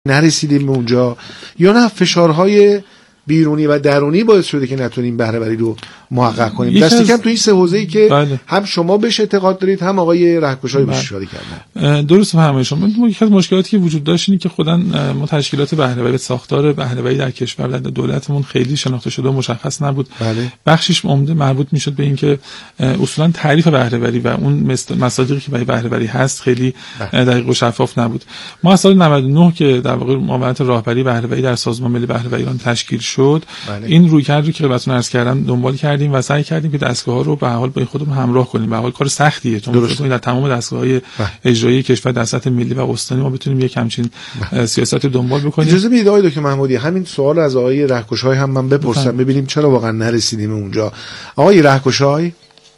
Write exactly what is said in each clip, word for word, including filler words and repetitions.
نرسیدیم به اونجا، یا نه فشارهای بیرونی و درونی باعث شده که نتونیم بهره‌وری رو محقق کنیم؟ دست کم تو این سه حوزه‌ای که بله. هم شما بهش اعتقاد دارید، هم آقای رهکشای بهش اشاره کردن. درست فهمیدم شما. یکی از مشکلاتی که وجود داشت اینه که خودن ما تشکیلات بهره‌وری، ساختار بهره‌وری در کشور در دولتمون خیلی شناخته شده و مشخص نبود. بله. بخشش عمده مربوط میشد به اینکه اصولا تعریف بهره‌وری و اون مصادیقی که برای بهره‌وری هست خیلی دقیق و شفاف نبود. ما از سال نود و نه که در واقع معاونت راهبری بهره‌وری در سازمان ملی بهره‌وری ایران تشکیل شد، بله. این رویکرد رو که خدمتتون عرض کردم دنبال کردیم و سعی کردیم که دستگاه‌ها رو به هر حال با خودمون همراه کنیم. به هر حال کار سختیه، چون در تمام دستگاه‌های اجرایی کشور در سطح ملی و استانی ما بتونیم یک همچین سیاست رو دنبال بکنیم. اجازه بدید آقای دکتر محمودی همین سوال از آقای رهکشای هم من بپرسم ببینیم چرا واقعا نرسیدیم اونجا. آقای رهکشای،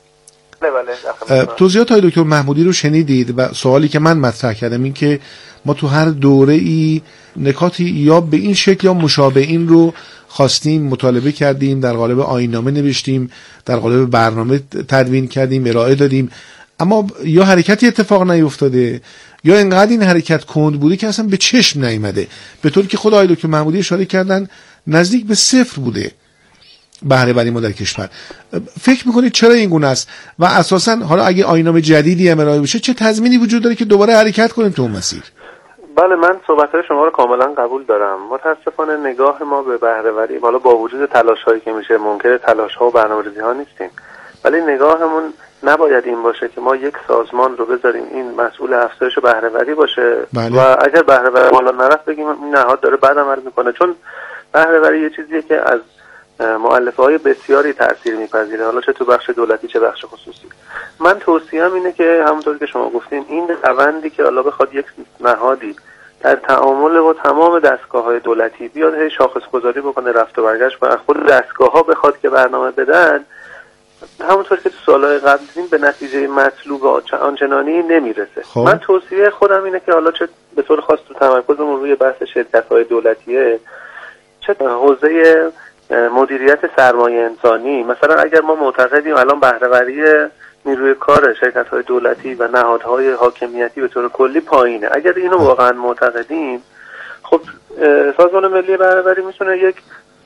بله توضیحات آقای دکتر محمودی رو شنیدید و سوالی که من مطرح کردم این که ما تو هر دوره ای نکاتی یا به این شکل یا مشابه این رو خواستیم، مطالبه کردیم، در قالب آیین‌نامه نوشتیم، در قالب برنامه تدوین کردیم، ارائه دادیم، اما یا حرکتی اتفاق نیفتاده یا انقدر این حرکت کند بوده که اصلا به چشم نیامده، به طوری که خود آقای دکتر محمودی اشاره کردن نزدیک به صفر بوده بهره‌وری ما در کشور. فکر میکنید چرا این گونه است و اساسا حالا اگه آیین‌نامه جدیدی هم ارائه بشه چه تضمینی وجود داره که دوباره حرکت کنیم تو اون مسیر؟ بله، من صحبت‌های شما رو کاملا قبول دارم. متاسفانه نگاه ما به بهره‌وری، حالا با وجود تلاش‌هایی که میشه، منکر تلاش‌ها و برنامه‌ریزی‌ها نیستیم، ولی نگاهمون نباید این باشه که ما یک سازمان رو بذاریم این مسئول افزایش بهره‌وری باشه. بله. و اگر بهره‌وری بالا نرفت بگیم این نهاد داره بد عمل میکنه، چون بهره‌وری یه چیزیه که از مؤلفه‌های بسیاری تأثیر میپذیره، حالا چه تو بخش دولتی چه بخش خصوصی. من توصیه‌ام اینه که همونطور که شما گفتین این روندی که حالا بخواد یک نهادی در تعامل با تمام دستگاه‌های دولتی بیاد هی شاخص‌گذاری بکنه، رفت و برگشت کنه، خود دستگاه‌ها بخواد که برنامه بدن، همونطور که تو سال‌های قبل دیدیم به نتیجه مطلوب آنچنانی نمیرسه. خب. من توصیه خودم اینه که حالا چه به طور خاص تو تمرکزمون روی بحث شرکت‌های دولتیه، چه حوزه مدیریت سرمایه انسانی، مثلا اگر ما معتقدیم الان بهره‌وری نیروی کار شرکت‌های دولتی و نهادهای حاکمیتی به طور کلی پایینه، اگر اینو واقعا معتقدیم، خب سازمان ملی بهره‌وری میتونه یک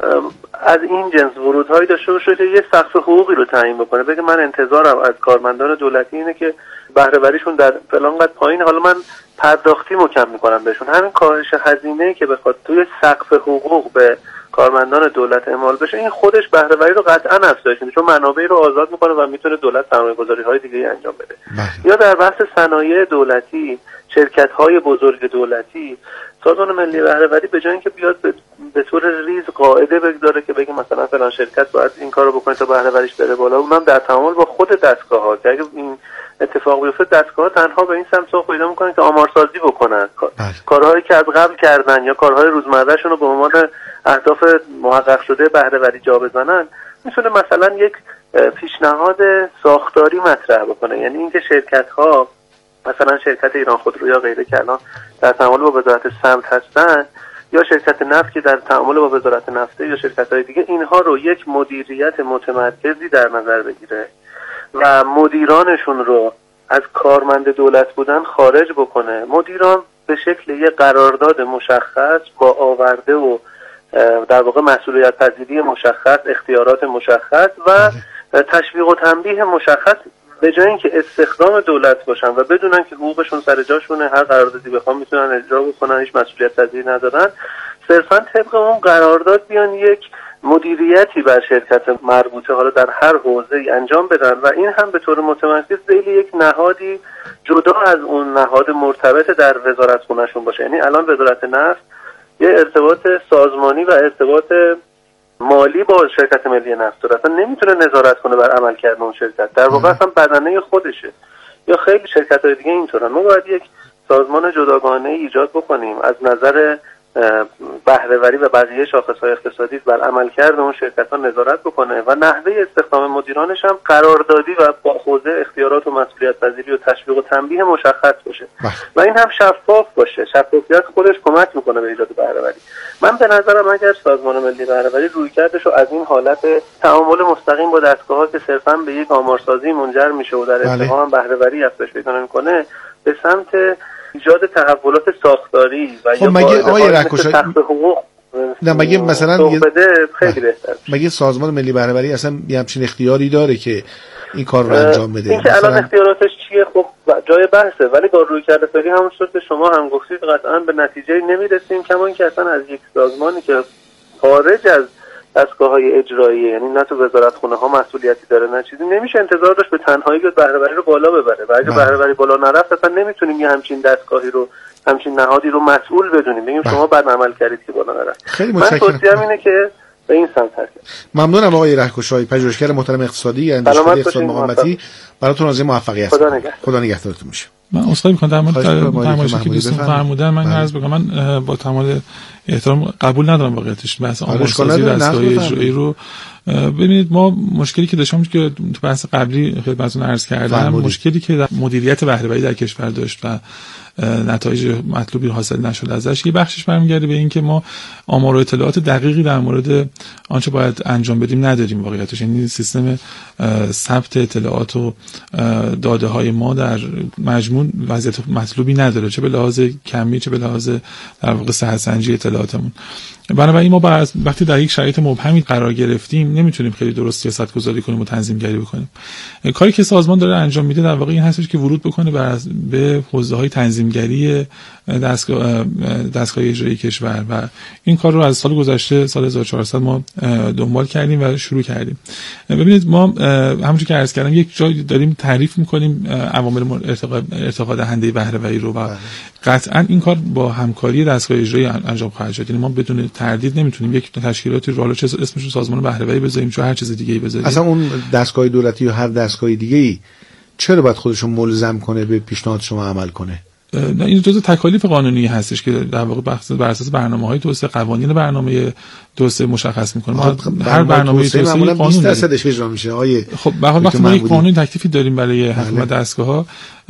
از این جنس ورودهایی داشته باشه که یه سقف حقوقی رو تعیین بکنه، بگه من انتظارم از کارمندان دولتی اینه که بهره‌وریشون در فلان قد پایین، حالا من پرداختی مکم میکنم بهشون. همین کاهش هزینه‌ای که بخواد توی سقف حقوق به کارمندان دولت اعمال بشه، این خودش بهره‌وری رو قطعا افزایش میده، چون منابعی رو آزاد میکنه و میتونه دولت سرمایه‌گذاری‌های دیگه انجام بده. بله. یا در بحث صنایع دولتی، شرکت‌های بزرگ دولتی، سازمان ملی بهره‌وری به جای اینکه بیاد به, به طور ریز قاعده بگذاره که بگه مثلا فلان شرکت باید این کارو بکنه تا بهره‌وریش بره بالا، اونم در تعامل با خود دستگاه‌ها که اگه این اتفاق بیفته دستگاه‌ها تنها به این سمت سوق پیدا می‌کنن که آمارسازی بکنن، بله. کارهایی که از قبل کردن یا کارهای روزمره‌شون رو به عنوان اهداف محقق شده بهره‌وری جا بزنن، میتونه مثلا یک پیشنهاد ساختاری مطرح بکنه، یعنی اینکه شرکت‌ها مثلا شرکت ایران خودرو یا غیره که الان در تعامل با وزارت سمت هستن، یا شرکت نفت که در تعامل با وزارت نفته یا شرکت‌های دیگه، اینها رو یک مدیریت متمرکزی در نظر بگیره و مدیرانشون رو از کارمند دولت بودن خارج بکنه. مدیران به شکل یک قرارداد مشخص با آورده و در واقع مسئولیت پذیری مشخص، اختیارات مشخص و تشویق و تنبیه مشخص، به جای اینکه استخدام دولت باشن و بدونن که حقوقشون سر جاشونه، هر قراردادی بخوام میتونن اجرا بکنن، هیچ مسئولیت پذیری ندارن، صرفا طبق اون قرارداد بیان یک مدیریتی بر شرکت مربوطه حالا در هر حوزه‌ای انجام بدن و این هم به طور متمرکز ذیل یک نهادی جدا از اون نهاد مرتبط در وزارتخونه‌شون باشه. یعنی الان وزارت نفت یه ارتباط سازمانی و ارتباط مالی با شرکت ملی نفت داره، اصلا نمیتونه نظارت کنه بر عملکرد اون شرکت، در واقع اصلا بدنه خودشه. یا خیلی شرکت‌های دیگه اینطورن. ما باید یک سازمان جداگانه ایجاد بکنیم از نظر بهره‌وری و بقیه شاخص‌های اقتصادی بر عملکرد اون شرکت‌ها نظارت بکنه و نحوه استخدام مدیرانش هم قراردادی و با حوزه اختیارات و مسئولیت‌پذیری و تشویق و تنبیه مشخص باشه و این هم شفاف باشه. شفافیت خودش کمک میکنه به ایجاد بهره‌وری. من به نظرم اگر سازمان ملی بهره‌وری رویکردش رو از این حالت تعامل مستقیم با دستگاه‌ها که صرفاً به یک آمارسازی منجر میشه و در انتها هم بهره‌وری افزایش پیدا نمی‌کنه، به سمت ایجاد تحولات ساختاری و خب مگه آقای رهکشایی تخت حقوق نه مگه مثلا بده خیلی بهتر. مگه سازمان ملی بهره‌وری اصلا یه همچین اختیاری داره که این کار رو انجام بده؟ این که الان اختیاراتش چیه خب جای بحثه، ولی با رویکرد فعلی همونطور که شما هم گفتید قطعا به نتیجه نمیرسیم، کما اینکه اصلا از یک سازمانی که خارج از دستگاه‌های اجرایی، یعنی نه تو وزارتخونه ها مسئولیتی داره نه چیزی، نمیشه انتظار داشت به تنهایی بیاد بهره‌وری رو بالا ببره. و اگه بهره‌وری بالا نرفت اصلا نمیتونیم یه همچین دستگاهی رو، همچین نهادی رو مسئول بدونیم بگیم شما بد عمل کردید که بالا نرفت. خیلی من متشکرم. توصیه‌ام اینه که به این سمت حرکت. ممنونم آقای رهکشایی، پژوهشگر محترم اقتصادی اندیشکده اقتصاد مقاومتی. براتون آرزوی موفقیت. خدا نگهدار. خدا نگهدارتون باشه. من اصلاحی می‌کنم در مورد فرمایشی که دوستان فرمودن. من عرض بکنم من با تمام احترام قبول ندارم واقعیتش بحث آمارسازی دستگاه اجرایی رو. ببینید ما مشکلی که داشتیم که تو بحث قبلی خدمتتون عرض کردم، مشکلی که در مدیریت بهره‌وری در کشور داشت و نتایج مطلوبی حاصل نشد ازش، یه بخشش برمیگرده به این که ما آمار و اطلاعات دقیقی در مورد آنچه باید انجام بدیم نداریم واقعیتش. یعنی سیستم ثبت اطلاعات و داده های ما در مجموع وضعیت مطلوبی نداره، چه به لحاظ کمی چه به لحاظ در واقع صحت سنجی اطلاعاتمون. بنابراین ما بعد وقتی در یک شرایط مبهمی قرار گرفتیم نمیتونیم خیلی درست سیاست گذاری کنیم و تنظیم گری بکنیم. کاری که سازمان داره انجام میده در واقع این هستش که ورود بکنه به حوزه‌های تنظیمگری دستگاه دستگاه اجرایی کشور و این کار رو از سال گذشته سال هزار و چهارصد ما دنبال کردیم و شروع کردیم. ببینید ما همونجوری که عرض کردم یک جایی داریم تعریف می‌کنیم عوامل ارتقا دهنده بهره‌وری رو و قطعاً این کار با همکاری دستگاه اجرایی انجام خواهد شد. یعنی ما بدون تردید نمیتونیم یک تشکیلاتی رو حالا چه اسمش رو سازمان بهره‌وری بذاریم چه هر چیز دیگه‌ای بذاریم. اصلا اون دستگاه دولتی یا هر دستگاه دیگه‌ای چرا باید خودشون ملزم کنه به پیشنهاد شما عمل کنه؟ نه این جزء تکالیف قانونی هستش که در واقع بر اساس برنامه‌های توسعه قوانین برنامه توسعه مشخص می‌کنه. ما هر برنامه توسعه معمولاً بیست درصدش اجرا میشه. آیه خب به هر وقت ما یک قانون تکلیفی داریم برای حکومت دستگاه‌ها،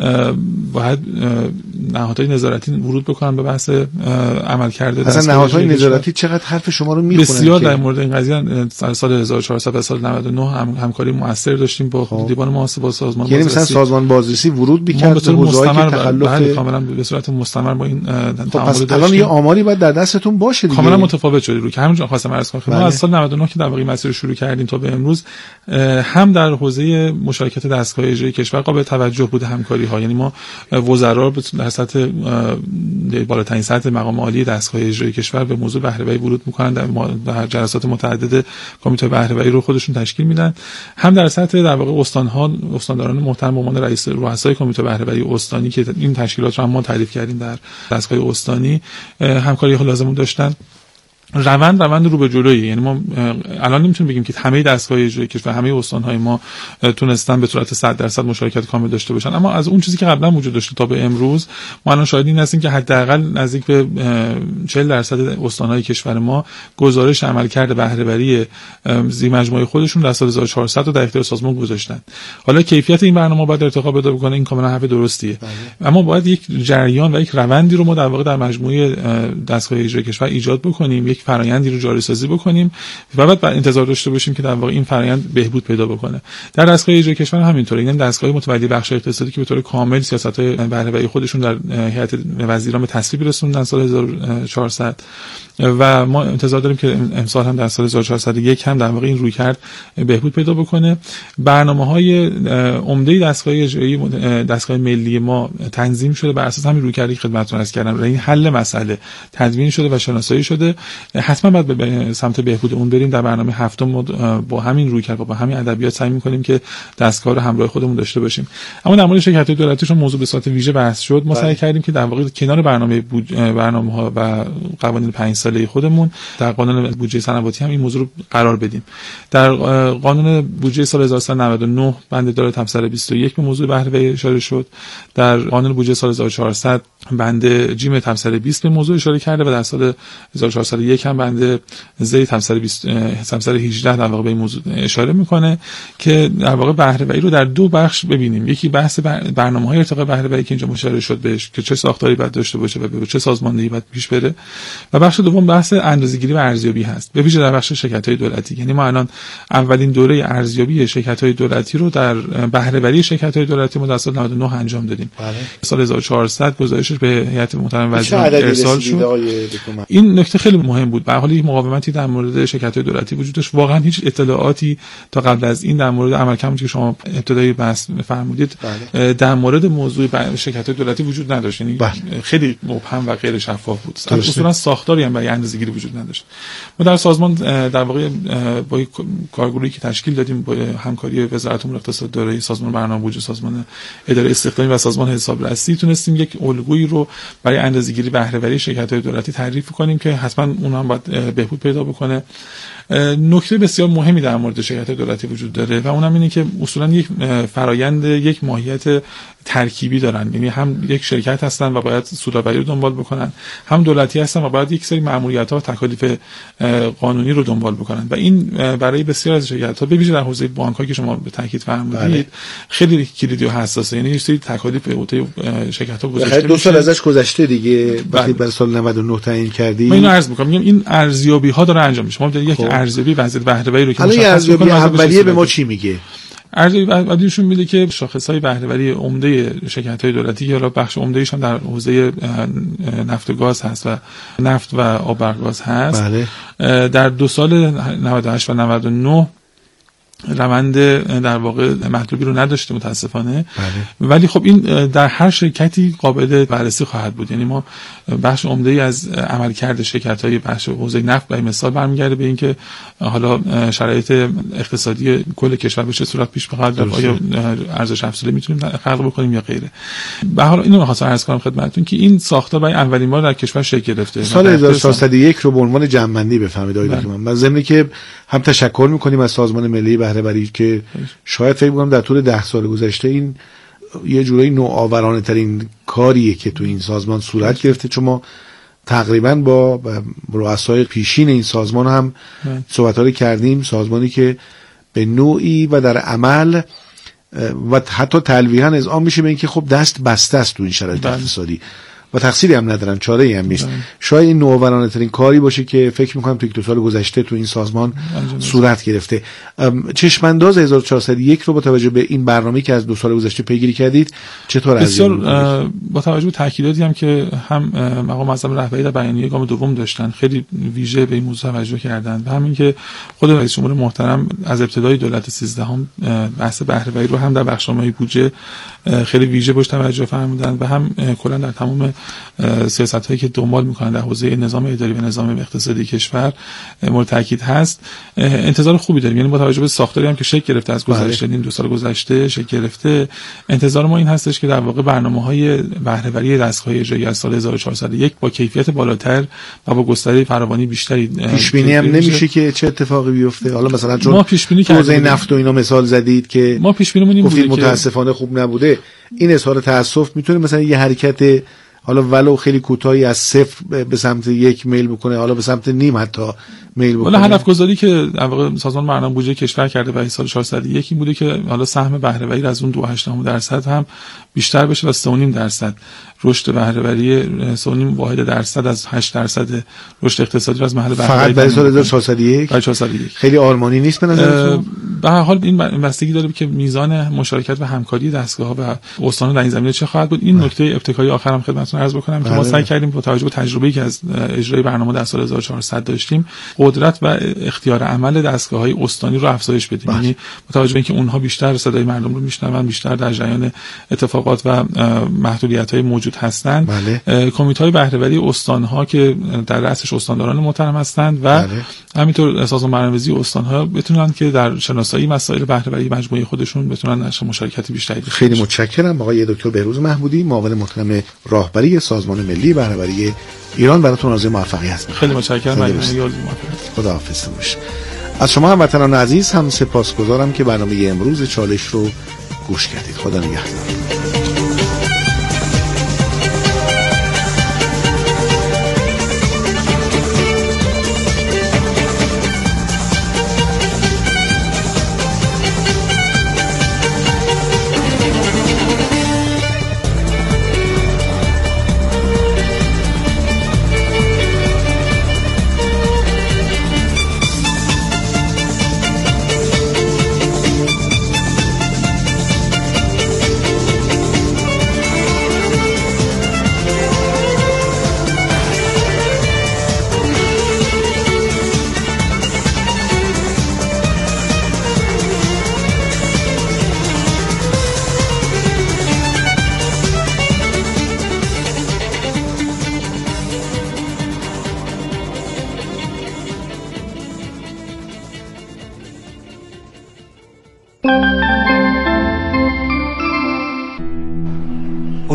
باید نهادهای نظارتی ورود بکنن به بحث عملکرد دستگاه. اصلا نهادهای نظارتی چقدر حرف شما رو میخونن؟ بسیار در مورد این قضیه در سال هزار و چهارصد و سال نود و نه هم همکاری مؤثر داشتیم با خب. دیوان محاسبات سازمان. یعنی مثلا سازمان بازرسی ورود می‌کرد به حوزه‌ای که تخلف کاملا به صورت مستمر با این تعامل داشتیم. الان یه آماری باید در دستتون باشه دیگه. کاملا متفاوت شده رو که همونجا خواستم عرض کنم. ما از سال نود و نه که در واقع مسیر شروع کردیم تا به امروز هم در حوزه مشارکت دستگاه اجرایی کشور قابل توجه بوده همکاری‌ها. یعنی ما وزرا در سطح بالاترین سطح مقام عالی دستگاه اجرایی کشور به موضوع بهره‌وری ورود می‌کنن، در جلسات متعدد کمیته بهره‌وری رو خودشون تشکیل میدن. هم در سطح در واقع استان‌ها استانداران محترم به عنوان رئیس رؤسای کمیته بهره‌وری استانی که این تشکیلات رو هم ما تعریف کردیم در دستگاه استانی همکاری‌ها لازم داشتن. روند روند رو به جلویی. یعنی ما الان نمیتونیم بگیم که همه دستگاه اجرایی کشور همه استان‌های ما تونستن به صورت صد درصد مشارکت کامل داشته باشن، اما از اون چیزی که قبلا وجود داشته تا به امروز ما الان شاهد این هستیم که حداقل نزدیک به چهل درصد استان‌های کشور ما گزارش عملکرد بهره‌وری زی مجموعه خودشون در سال هزار و چهارصد رو در اختیار سازمان گذاشتن. حالا کیفیت این برنامه باید ارتقا پیدا بکنه، این کاملا حرف درستیه. بله. اما باید یک جریان و یک روندی رو ما در واقع در مجموعه دستگاه اجرایی کشور ایجاد بکنیم، یک فرآیندی رو جاری سازی بکنیم و بعد انتظار داشته باشیم که در واقع این فرآیند بهبود پیدا بکنه. در دستگاه اجرایی کشور همینطوره. یعنی دستگاه متولی بخش اقتصادی که به طور کامل سیاست‌های بهره‌وری خودشون در هیئت وزیران به تصویب رسوندن سال هزار و چهارصد و ما انتظار داریم که امسال هم در سال هزار و چهارصد و یک هم در واقع این رویکرد بهبود پیدا بکنه. برنامه‌های عمده دستگاه اجرایی دستگاه ملی ما تنظیم شده بر اساس همین رویکردی که خدمتتون عرض کردم. این حل مسئله تدوین شده و شناسایی شده. حتما باید به سمت بهبود اون بریم. در برنامه هفتم با همین رویکرد و با همین ادبیات سعی می‌کنیم که دستگاه رو همراه خودمون داشته باشیم. اما در مورد شرکت‌های دولتی چون موضوع به صورت ویژه بحث شد، ما سعی کردیم که در واقع کنار برنامه برنامه‌ها و قوانین پنج ساله خودمون در قانون بودجه سنواتی هم این موضوع رو قرار بدیم. در قانون بودجه سال هزار و سیصد و نود و نه بند داره تفسیر بیست و یک به موضوع بهره‌وری اشاره شد. در قانون بودجه سال هزار و چهارصد بند جیم تفسیر بیست به موضوع اشاره کرده و در سال هزار و چهارصد و یک یکم بنده زید همسر بیست همسر هجده در واقع به این موضوع اشاره میکنه که در واقع بهره وری رو در دو بخش ببینیم. یکی بحث برنامه‌های ارتقاء بهره وری که اینجا مشاره شد بهش که چه ساختاری باید داشته باشه و به چه سازماندهی باید پیش بره، و بخش دوم بحث اندازه‌گیری و ارزیابی هست، به ویژه در بخش شرکت‌های دولتی. یعنی ما الان اولین دوره ارزیابی شرکت‌های دولتی رو در بهره وری شرکت‌های دولتی ما در سال نود و نه انجام دادیم. بله. سال هزار و چهارصد گزارشش به هیئت محترم وزیران ارسال شد. این نکته خیلی مهم بود. به هر حال یک مقاومتی در مورد شرکت‌های دولتی وجود داشت. واقعا هیچ اطلاعاتی تا قبل از این در مورد عملکردی که شما ابتدای بحث فرمودید بله. در مورد موضوع شرکت‌های دولتی وجود نداشت. یعنی بله. خیلی مبهم و غیر شفاف بود. اصولا ساختاری هم برای اندازه‌گیری وجود نداشت. ما در سازمان در واقع با کارگروهی که تشکیل دادیم با همکاری وزارت امور اقتصاد دارایی، سازمان برنامه‌ریزی، سازمان اداره استخدامی و سازمان حسابرسی تونستیم یک الگویی رو برای اندازه‌گیری بهره‌وری شرکت‌های دولتی تعریف کنیم که حتما اونها هم باید بهبود پیدا بکنه. نکته بسیار مهمی در مورد شرکت دولتی وجود داره و اونم اینه که اصولا یک فرایند یک ماهیت ترکیبی دارن. یعنی هم یک شرکت هستن و باید سودآوری رو دنبال بکنن، هم دولتی هستن و باید یک سری مأموریت‌ها و تکالیف قانونی رو دنبال بکنن و این برای بسیار از شرکت‌ها به ویژه در حوزه بانک‌ها که شما به تاکید فرمودید خیلی کلیدی و حساسه. یعنی یک سری تکالیف به عهده شرکت‌ها گذاشته دو سال ازش گذشته دیگه وقتی برای سال نود و نه تعیین کردیم. من اینو عرض می‌کنم، میگم این ارزیابی‌ها داره انجام میشه. ما یک ارزیابی وضعیت بهره‌وری رو که مشخص ارزیابی اولیه به ما چی میگه؟ ارزیابی اولیه‌شون میده که شاخص‌های بهره‌وری عمده شرکت‌های دولتی که حالا بخش عمده‌ایش هم در حوزه نفت و گاز هست و نفت و آب و گاز هست. بله. در دو سال نود و هشت و نود و نه روند در واقع مطلوبی رو نداشته متاسفانه. بله. ولی خب این در هر شرکتی قابل بررسی خواهد بود. یعنی ما بخش عمده‌ای از عملکرد شرکت‌های بخش حوزه نفت به مثال برمیگرده به اینکه حالا شرایط اقتصادی کل کشور به چه صورت پیش بخواهد رفت، آیا ارزش افزوده میتونیم خلق بکنیم یا غیره. به هر حال اینو می‌خواستم عرض کنم خدمتتون که این ساختار برای اولین بار در کشور شکل گرفته. سال هزار و چهارصد و یک رو به عنوان جمع‌بندی بفهمید آقای دکتر. من ضمن که هم تشکر می‌کنیم از سازمان ملی بهره‌وری که شاید فکر کنم در طول ده سال گذشته این یه جورایی نوآورانه ترین کاریه که تو این سازمان صورت گرفته، چون ما تقریبا با رؤسای پیشین این سازمان هم صحبت‌ها رو کردیم. سازمانی که به نوعی و در عمل و حتی تلویحاً اذعان میشه به اینکه خب دست بسته است تو این شرایط اقتصادی و تقصیری هم ندارن، چاره‌ای هم نیست. شاید این نوآورانه ترین کاری باشه که فکر می‌کنم تو یک دو سال گذشته تو این سازمان صورت گرفته. چشم‌انداز هزار و چهارصد و یک رو با توجه به این برنامه‌ای که از دو سال گذشته پیگیری کردید چطور بسیار با توجه به تاکیداتی هم که هم مقام معظم رهبری در بیانیه گام دوم داشتن خیلی ویژه به این موضوع توجه کردن و همین که خود رئیس جمهور محترم از ابتدای دولت سیزدهم بحث بهره‌وری رو هم در بخشنامه بودجه خیلی ویژه بهش توجه فرمودن و هم کلا در تمام سیاست‌هایی که دنبال می‌کنن در حوزه نظام اداری و نظام اقتصادی کشور مورد تاکید هست. انتظار خوبی داریم، یعنی با توجه به ساختاری هم که شکل گرفته از گذشته این دو سال گذشته شکل گرفته، انتظار ما این هستش که در واقع برنامه‌های بهره‌وری دستگاه اجرایی از سال هزار و چهارصد و یک با کیفیت بالاتر و با گستره فراوانی بیشتری پیش بینی هم نمیشه که چه اتفاقی بیفته. حالا مثلا چون ما پیش بینی حوزه نفت و اینا مثال زدید که ما پیش بینیمون این بود متاسفانه خوب نبوده، این اظهار تأسف میتونه مثلا یه حرکت حالا ولو خیلی کوتاهی از صفر به سمت یک میل بکنه، حالا به سمت نیم حتی میل بکنه. حالا هدف گذاری که در واقع سازمان برنامه بودجه کشور کرده برای سال چهارصد و یک این بوده که حالا سهم بهره‌وری از اون دو و هشت دهم درصد هم بیشتر بشه و سه و نیم درصد رشد بهره‌وری سه و نیم واحد درصد از هشت درصد رشد اقتصادی رو از محل بهره‌وری فقط برای سال هزار و چهارصد و یک برای چهارصد و یک خیلی آرمانی نیست به نظرتون؟ به هر حال این بستگی داره که میزان مشارکت و همکاری دستگاه‌ها و استان‌ها در این زمینه چه خواهد بود. این نکته ابتکاری آخرام خدمتتون عرض بکنم که ما سعی کردیم با توجه به تجربه‌ای که از اجرای برنامه در سال هزار و چهارصد داشتیم قدرت و اختیار عمل دستگاه‌های استانی رو افزایش بدیم. یعنی با توجه به اینکه اونها بیشتر صدای مردم رو میشنون، بیشتر در جریان اتفاقات و محدودیت‌های موجود هستند، کمیته‌های بهره‌وری استان‌ها که در رأسش استانداران محترم هستند و بله. همینطور سازمان برنامه‌ریزی استان‌ها بتونن که در شناسایی مسائل بهره‌وری مجموعه خودشون بتونن نشه مشارکت بیشتری داشته. خیلی متشکرم آقای دکتر بهروز محمودی، معاون محترم راهبری سازمان ملی بهره‌وری ایران. براتون آرزوی موفقیت می‌کنم. خیلی متشکرم. من خداحافظ باش. از شما هموطنان عزیز هم سپاسگزارم که برنامه امروز چالش رو گوش کردید. خدا نگهدار.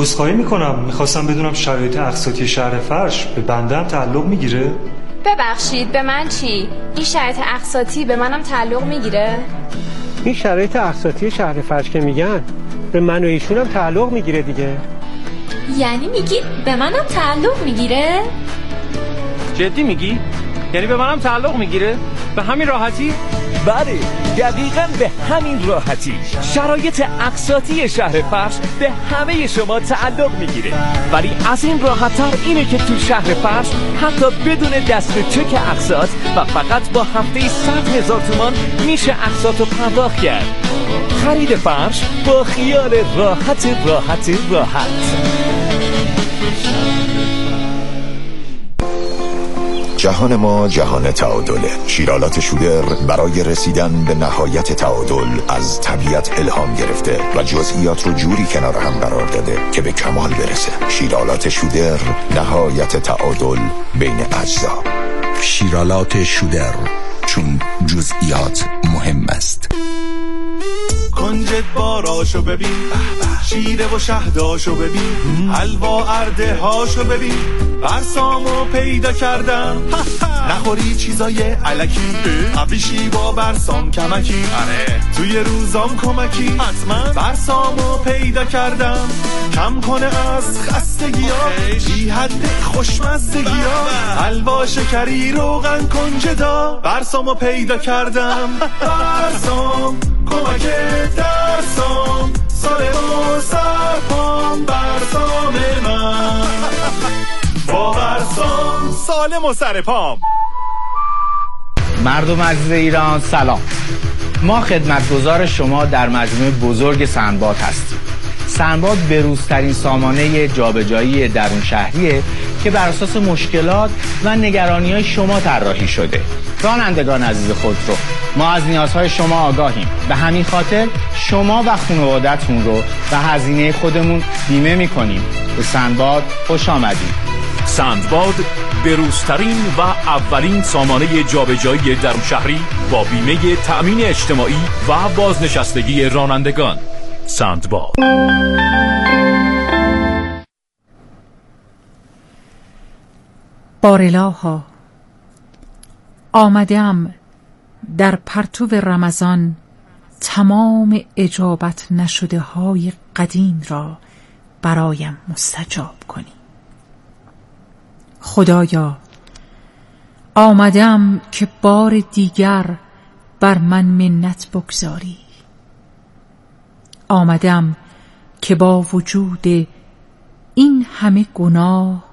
عذرخواهی میکنم، میخواستم بدونم شرایط اقساطی شهر فرش به بنده هم تعلق میگیره؟ ببخشید به من چی؟ این شرایط اقساطی به منم تعلق میگیره؟ این شرایط اقساطی شهر فرش که میگن به من و ایشون هم تعلق میگیره دیگه. یعنی میگی به منم تعلق میگیره؟ جدی میگی؟ یعنی به منم تعلق میگیره؟ به همین راحتی؟ بله، دقیقاً به همین راحتی. شرایط اقساطی شهر فرش به همه شما تعلق میگیره، ولی از این راحت‌تر اینه که تو شهر فرش حتی بدون دست چک اقساط و فقط با هفته‌ای صد هزار تومان میشه اقساط رو پرداخت کرد. خرید فرش با خیال راحت راحت راحت. جهان ما جهان تعادله. شیرالات شودر برای رسیدن به نهایت تعادل از طبیعت الهام گرفته و جزئیات رو جوری کنار هم قرار داده که به کمال برسه. شیرالات شودر، نهایت تعادل بین اجزا. شیرالات شودر، چون جزئیات مهم است. کنجد باراشو ببین، شیره و شهداشو ببین، حلوا ارده هاشو ببین، برسامو پیدا کردم. نخوری چیزای علکی، قبیشی با برسام کمکی، توی روزام کمکی، حتما برسامو پیدا کردم. کم کنه از خستگی ها، بی حد خوشمزدگی ها، حلوا شکری روغن کنجدا، برسامو پیدا کردم. برسام کمک درسام، سالم و سرپام، برسام من با برسام سالم و سرپام. مردم عزیز ایران سلام. ما خدمتگزار شما در مجموعه بزرگ سندباد هستیم. سندباد بروزترین سامانه جابجایی درون شهریه که بر اساس مشکلات و نگرانی‌های شما طراحی شده. رانندگان عزیز خودرو، ما از نیازهای شما آگاهیم. به همین خاطر شما و خانواده‌تون رو به هزینه خودمون بیمه می‌کنیم. به سندباد خوش آمدید. سندباد بروزترین و اولین سامانه جابجایی درون شهری با بیمه تأمین اجتماعی و بازنشستگی رانندگان. سندباد. بارلاها آمدم در پرتو رمضان تمام اجابت نشده های قدیم را برایم مستجاب کنی. خدایا آمدم که بار دیگر بر من منت بگذاری. آمدم که با وجود این همه گناه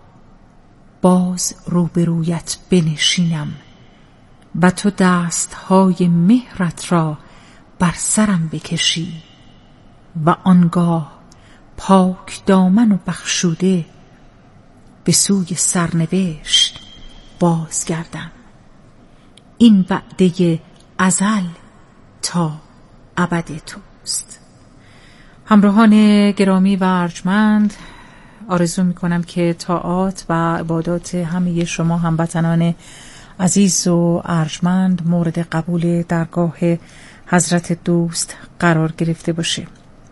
باز روبرویت بنشینم و تو دستهای مهرت را بر سرم بکشی و آنگاه پاک دامن و بخشوده به سوی سرنوشت بازگردم. این وعده ازل تا ابد توست. همراهان گرامی و ارجمند، آرزو میکنم که طاعات و عبادات همه شما هموطنان عزیز و ارجمند مورد قبول درگاه حضرت دوست قرار گرفته باشه.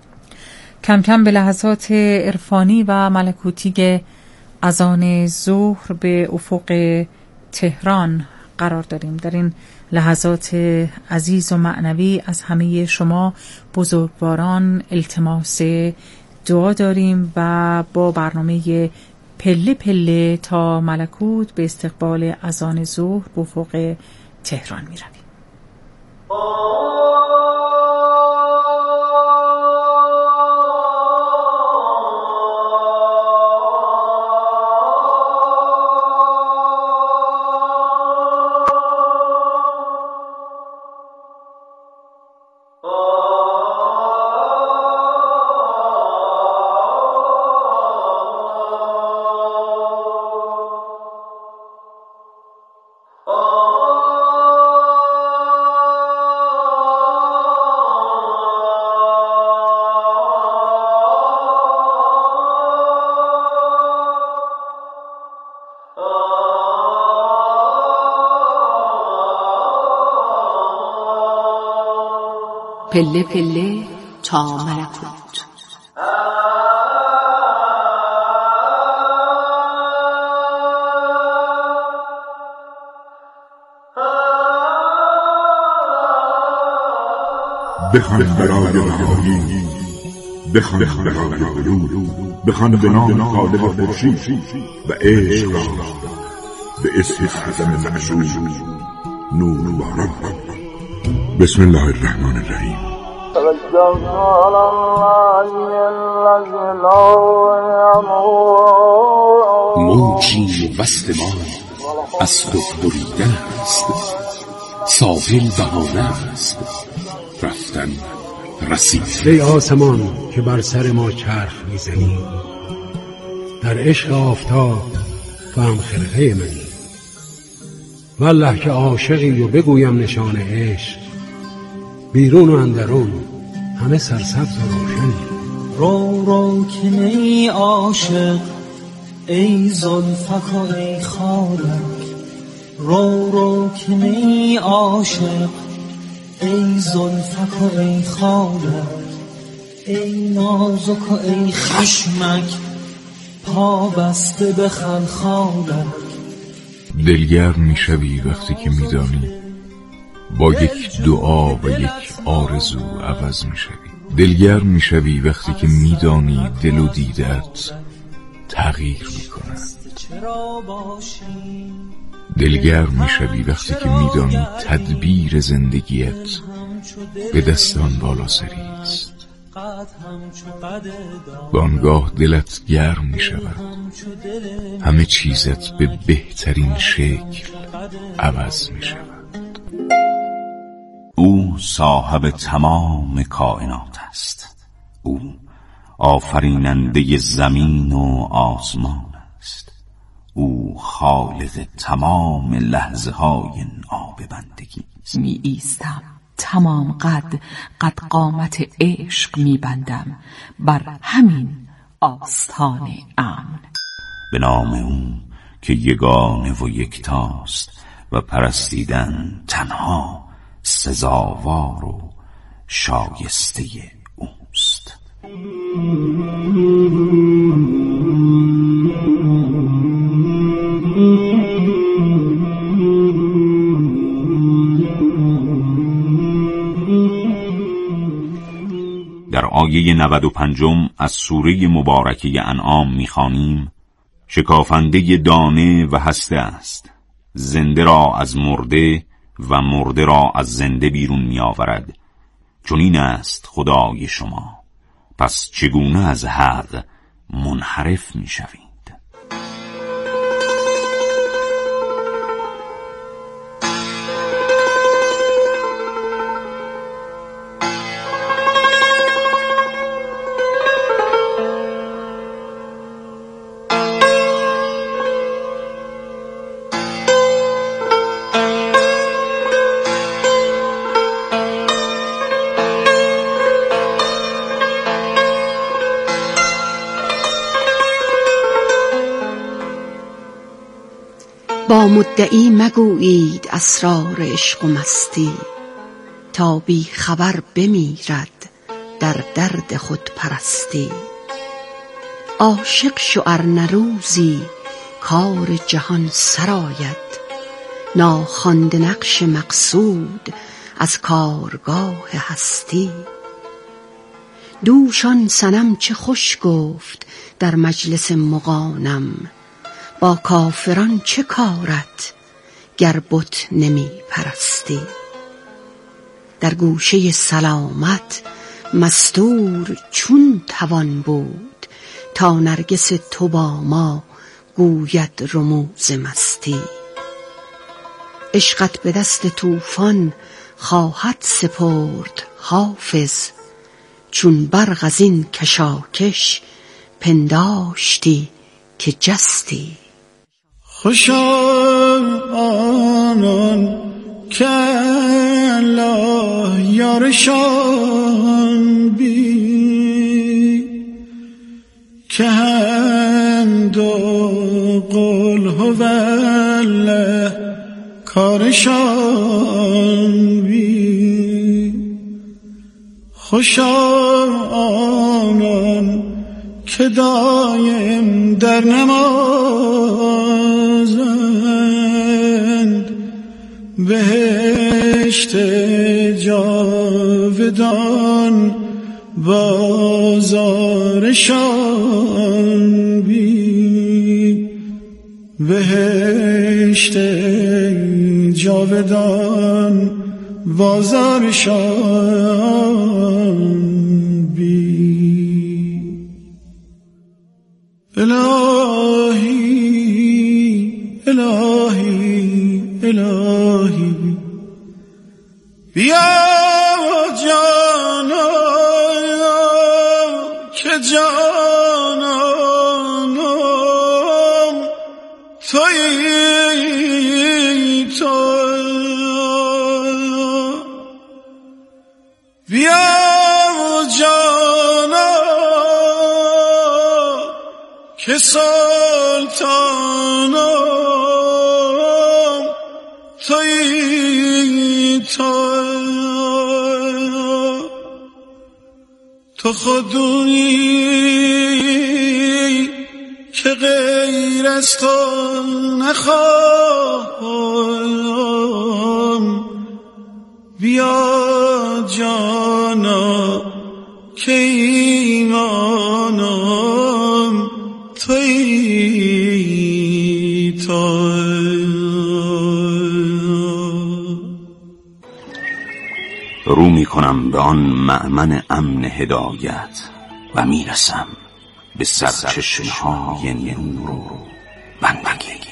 کم کم به لحظات عرفانی و ملکوتی اذان ظهر به افق تهران قرار داریم. در این لحظات عزیز و معنوی از همه شما بزرگواران التماس دعا داریم و با برنامه پله پله تا ملکوت به استقبال اذان ظهر به افق تهران می رویم. پله پله تا ملکوت. بخوان برای رهایی، بخوان برای علوم، بخوان به نام خالق خورشید و عشق را به اسم اعظم معشوق نور باران. بسم الله الرحمن الرحیم. موجی وصل ما از خود بریده است، ساحل بهانه است، رفتن رسید. ای آسمان که بر سر ما چرخ میزنی، در عشق آفتاب تو هم خرقه منی. والله که عاشقی و بگویم نشان عشق، بیرون و اندرون همه سرسبز و روشنی. رو رو که نی عاشق ای زلفک و ای خالک، رو رو که نی عاشق ای زلفک و ای خالک، ای نازک و ای خشمک پا بسته بخند خالک. دلگرم میشوی وقتی که میدانی با یک دعا و یک آرزو عوض میشوی. دلگرم میشوی وقتی که میدانی دل و دیدت تغییر میکنند. دلگرم میشوی وقتی که میدانی تدبیر زندگیت به دستان بالا سری است. بانگاه دلت گرم میشود، همه چیزت به بهترین شکل عوض میشود. او صاحب تمام کائنات است، او آفریننده زمین و آسمان است، او خالق تمام لحظه های ناب بندگی است. می ایستم تمام قد قد قامت عشق می بندم بر همین آستان امن. به نام او که یگانه و یکتاست و پرستیدن تنها سزاوار و شایسته اوست. در آیه نود و پنجم از سوره مبارکه انعام می‌خوانیم: شکافنده دانه و هسته است، زنده را از مرده و مرده را از زنده بیرون می آورد. چون این است خدای شما، پس چگونه از حق منحرف می شوید؟ با مدعی مگویید اسرار عشق و مستی، تا بی خبر بمیرد در درد خود پرستی. عاشق شو ار نه روزی کار جهان سرآید، ناخوانده نقش مقصود از کارگاه هستی. دوش آن صنم چه خوش گفت در مجلس مغانم، با کافران چه کارت گر بت نمی پرستی. در گوشه سلامت مستور چون توان بود، تا نرگس تو با ما گوید رموز مستی. عشقت به دست طوفان خواهد سپرد حافظ، چون برق از این کشاکش پنداشتی که جستی. خوشا آنان که الله یارشان بی، که هند و قل هو الله کارشان بی. خوشا آنان که دایم در نمازند، بهشت جاودان جاودان بازارشان بی بهشت جاودان بازارشان بی الهی الهی الهی بیا جانا که جانانم تویی تو بیا جانا که سلطانم تویی تو تو خودی که غیر از تو نخواهم بیا جانا که ایمانم تویی تو رو می کنم به آن مأمن امن هدایت و می رسم به سرچشمه‌های نور و بندگی.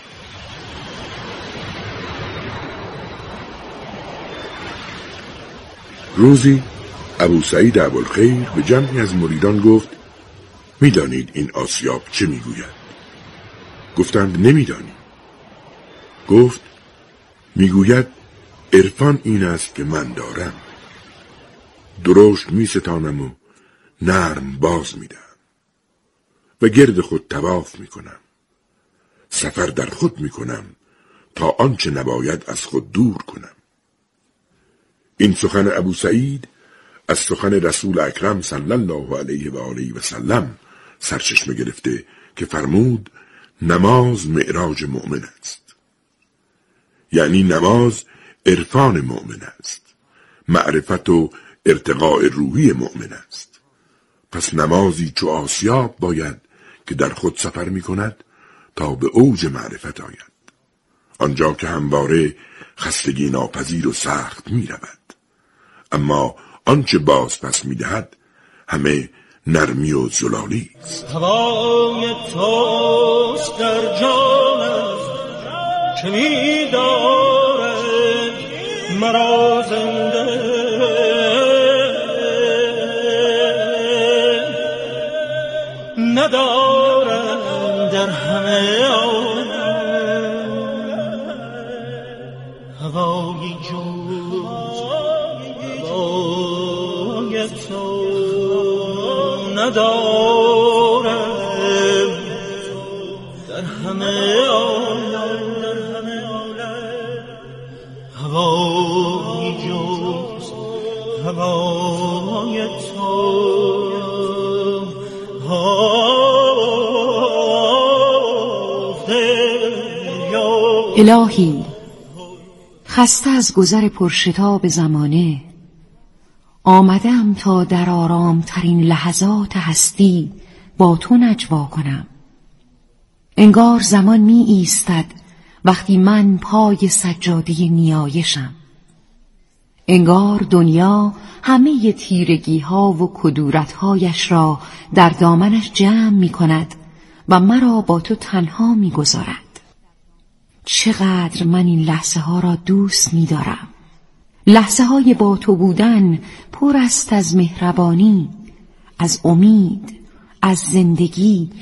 روزی ابو سعید ابوالخیر به جمعی از مریدان گفت میدانید این آسیاب چه میگوید؟ گفتند نمیدانیم. گفت میگوید عرفان این است که من دارم، درشت می ستانم و نرم باز می دهم و گرد خود طواف می کنم، سفر در خود می کنم تا آنچه نباید از خود دور کنم. این سخن ابو سعید از سخن رسول اکرم صلی الله علیه و آله و سلم سرچشمه گرفته که فرمود نماز معراج مؤمن است، یعنی نماز عرفان مؤمن است، معرفت و ارتقاء روحی مؤمن است. پس نمازی چو آسیاب باید که در خود سفر می کند تا به اوج معرفت آید، آنجا که همواره خستگی ناپذیر و سخت می رود، اما آنچه باز پس می دهد همه نرمی و زلالی است. هوای توست در جانم که می دارد مرا زنده، ندارم در همه عالم هوایی جز هوای تو، ندارم در همه عالم هوایی جز هوای تو. الهی خسته از گذر پرشتاب زمانه آمدم تا در آرام ترین لحظات هستی با تو نجوا کنم. انگار زمان می ایستد وقتی من پای سجاده نیایشم، انگار دنیا همه تیرگی ها و کدورت هایش را در دامنش جمع می کند و مرا با تو تنها می گذارد. چقدر من این لحظه ها را دوست می دارم. لحظه های با تو بودن پر است از مهربانی، از امید، از زندگی